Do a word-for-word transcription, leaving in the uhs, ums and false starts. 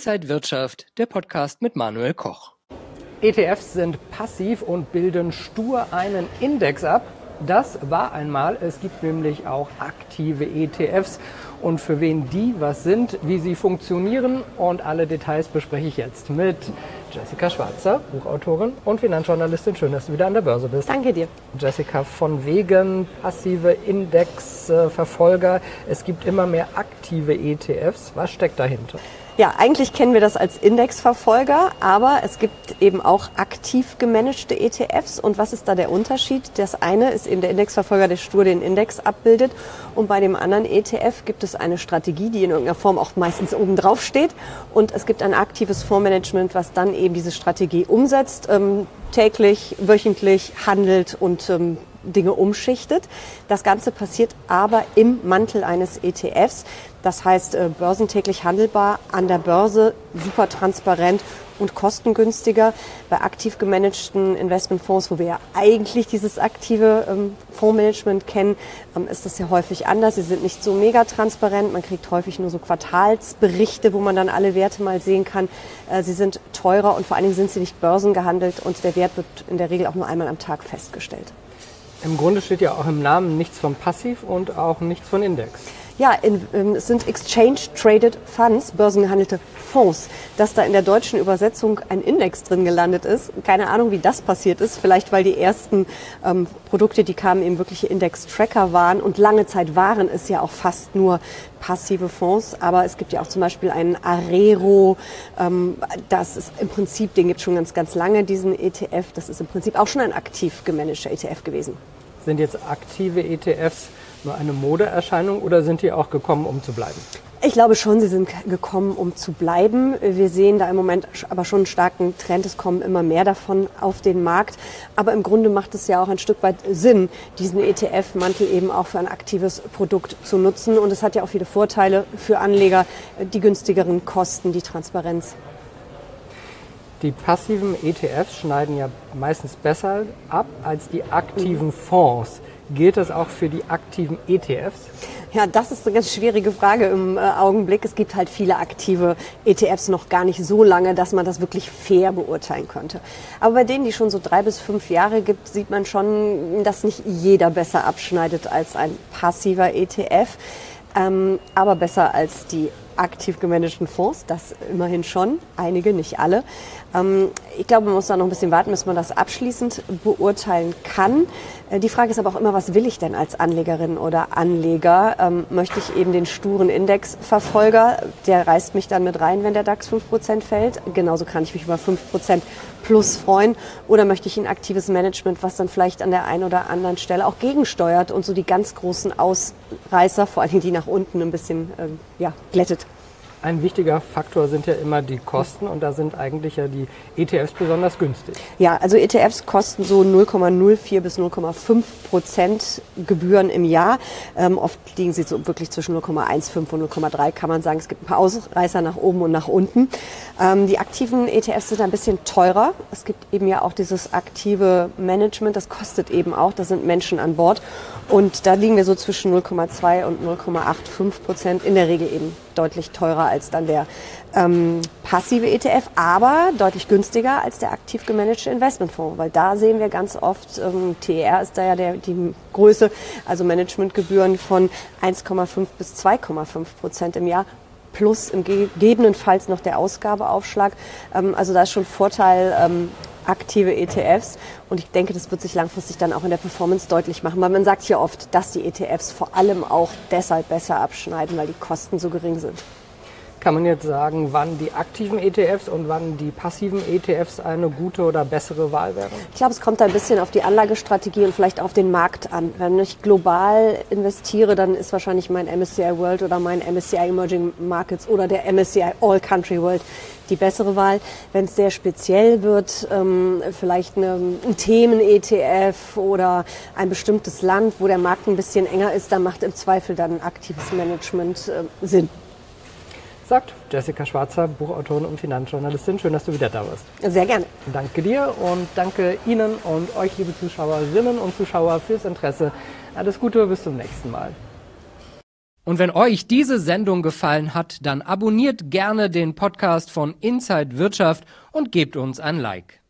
Inside Wirtschaft, der Podcast mit Manuel Koch. E T Fs sind passiv und bilden stur einen Index ab. Das war einmal. Es gibt nämlich auch aktive E T Fs. Und für wen die was sind, wie sie funktionieren und alle Details bespreche ich jetzt mit Jessica Schwarzer, Buchautorin und Finanzjournalistin. Schön, dass du wieder an der Börse bist. Danke dir. Jessica, von wegen passive Indexverfolger. Es gibt immer mehr aktive E T Fs. Was steckt dahinter? Ja, eigentlich kennen wir das als Indexverfolger, aber es gibt eben auch aktiv gemanagte E T Fs. Und was ist da der Unterschied? Das eine ist eben der Indexverfolger, der stur den Index abbildet. Und bei dem anderen E T F gibt es eine Strategie, die in irgendeiner Form auch meistens oben drauf steht. Und es gibt ein aktives Fondsmanagement, was dann eben diese Strategie umsetzt, ähm, täglich, wöchentlich handelt und ähm, Dinge umschichtet. Das Ganze passiert aber im Mantel eines E T Fs. Das heißt, äh, börsentäglich handelbar, an der Börse, super transparent und kostengünstiger. Bei aktiv gemanagten Investmentfonds, wo wir ja eigentlich dieses aktive ähm, Fondsmanagement kennen, ähm, ist das ja häufig anders. Sie sind nicht so mega transparent. Man kriegt häufig nur so Quartalsberichte, wo man dann alle Werte mal sehen kann. Äh, sie sind teurer und vor allen Dingen sind sie nicht börsengehandelt und der Wert wird in der Regel auch nur einmal am Tag festgestellt. Im Grunde steht ja auch im Namen nichts von Passiv und auch nichts von Index. Ja, in, in, es sind Exchange-Traded Funds, börsengehandelte Fonds. Dass da in der deutschen Übersetzung ein Index drin gelandet ist, keine Ahnung, wie das passiert ist. Vielleicht, weil die ersten ähm, Produkte, die kamen, eben wirkliche Index-Tracker waren. Und lange Zeit waren es ja auch fast nur passive Fonds. Aber es gibt ja auch zum Beispiel einen Arero. Ähm, das ist im Prinzip, den gibt es schon ganz, ganz lange, diesen E T F. Das ist im Prinzip auch schon ein aktiv gemanagter E T F gewesen. Sind jetzt aktive E T Fs nur eine Modeerscheinung oder sind die auch gekommen, um zu bleiben? Ich glaube schon, sie sind gekommen, um zu bleiben. Wir sehen da im Moment aber schon einen starken Trend. Es kommen immer mehr davon auf den Markt. Aber im Grunde macht es ja auch ein Stück weit Sinn, diesen E T F-Mantel eben auch für ein aktives Produkt zu nutzen. Und es hat ja auch viele Vorteile für Anleger, die günstigeren Kosten, die Transparenz. Die passiven E T Fs schneiden ja meistens besser ab als die aktiven Fonds. Gilt das auch für die aktiven E T Fs? Ja, das ist eine ganz schwierige Frage im äh, Augenblick. Es gibt halt viele aktive E T Fs noch gar nicht so lange, dass man das wirklich fair beurteilen könnte. Aber bei denen, die schon so drei bis fünf Jahre gibt, sieht man schon, dass nicht jeder besser abschneidet als ein passiver E T F. Ähm, aber besser als die aktiv gemanagten Fonds, das immerhin schon, einige, nicht alle. Ähm, ich glaube, man muss da noch ein bisschen warten, bis man das abschließend beurteilen kann. Äh, die Frage ist aber auch immer, was will ich denn als Anlegerin oder Anleger? Ähm, möchte ich eben den sturen Indexverfolger, der reißt mich dann mit rein, wenn der DAX fünf Prozent fällt. Genauso kann ich mich über fünf Prozent plus freuen. Oder möchte ich ein aktives Management, was dann vielleicht an der einen oder anderen Stelle auch gegensteuert und so die ganz großen Ausreißer, vor allem die nach unten, ein bisschen ähm, ja, glättet. Ein wichtiger Faktor sind ja immer die Kosten und da sind eigentlich ja die E T Fs besonders günstig. Ja, also E T Fs kosten so null Komma null vier bis null Komma fünf Prozent Gebühren im Jahr. Ähm, oft liegen sie so wirklich zwischen null Komma fünfzehn und null Komma drei, kann man sagen. Es gibt ein paar Ausreißer nach oben und nach unten. Ähm, die aktiven E T Fs sind ein bisschen teurer. Es gibt eben ja auch dieses aktive Management, das kostet eben auch, da sind Menschen an Bord. Und da liegen wir so zwischen null Komma zwei und null Komma fünfundachtzig Prozent, in der Regel eben deutlich teurer als dann der ähm, passive E T F, aber deutlich günstiger als der aktiv gemanagte Investmentfonds, weil da sehen wir ganz oft, ähm, T E R ist da ja der, die Größe, also Managementgebühren von eins Komma fünf bis zwei Komma fünf Prozent im Jahr. Plus im gegebenenfalls noch der Ausgabeaufschlag. Ähm, also da ist schon Vorteil, ähm, aktive E T Fs. Und ich denke, das wird sich langfristig dann auch in der Performance deutlich machen. Weil man sagt hier oft, dass die E T Fs vor allem auch deshalb besser abschneiden, weil die Kosten so gering sind. Kann man jetzt sagen, wann die aktiven E T Fs und wann die passiven E T Fs eine gute oder bessere Wahl wären? Ich glaube, es kommt ein bisschen auf die Anlagestrategie und vielleicht auf den Markt an. Wenn ich global investiere, dann ist wahrscheinlich mein M S C I World oder mein M S C I Emerging Markets oder der M S C I All Country World die bessere Wahl. Wenn es sehr speziell wird, ähm, vielleicht eine, ein Themen-E T F oder ein bestimmtes Land, wo der Markt ein bisschen enger ist, dann macht im Zweifel dann ein aktives Management äh, Sinn. Sagt Jessica Schwarzer, Buchautorin und Finanzjournalistin. Schön, dass du wieder da warst. Sehr gerne. Danke dir und danke Ihnen und euch, liebe Zuschauerinnen und Zuschauer, fürs Interesse. Alles Gute, bis zum nächsten Mal. Und wenn euch diese Sendung gefallen hat, dann abonniert gerne den Podcast von Inside Wirtschaft und gebt uns ein Like.